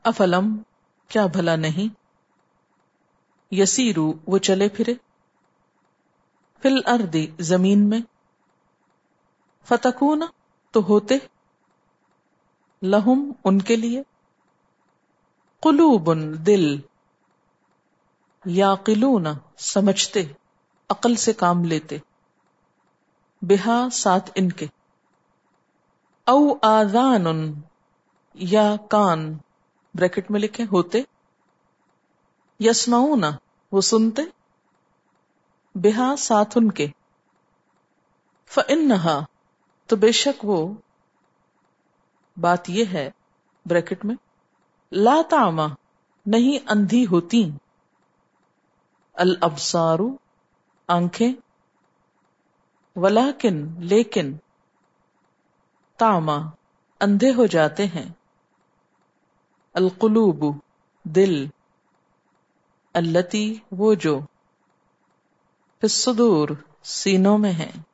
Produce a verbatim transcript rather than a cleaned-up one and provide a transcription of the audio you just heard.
افلم کیا بھلا نہیں، یسیرو وہ چلے پھرے، فی الارض زمین میں، فتکون تو ہوتے، لہم ان کے لیے، قلوب دل، یعقلون سمجھتے، عقل سے کام لیتے، بہا ساتھ ان کے، او آذان یا کان بریکٹ میں لکھیں ہوتے، یسمعون وہ سنتے، بہا ساتھ ان کے، فإنہا تو بے شک وہ بات یہ ہے بریکٹ میں لا تعمی نہیں اندھی ہوتی، الابصار آنکھیں، ولیکن لیکن تعمی اندھے ہو جاتے ہیں، القلوب دل، التی وہ جو، فی الصدور سینوں میں ہیں،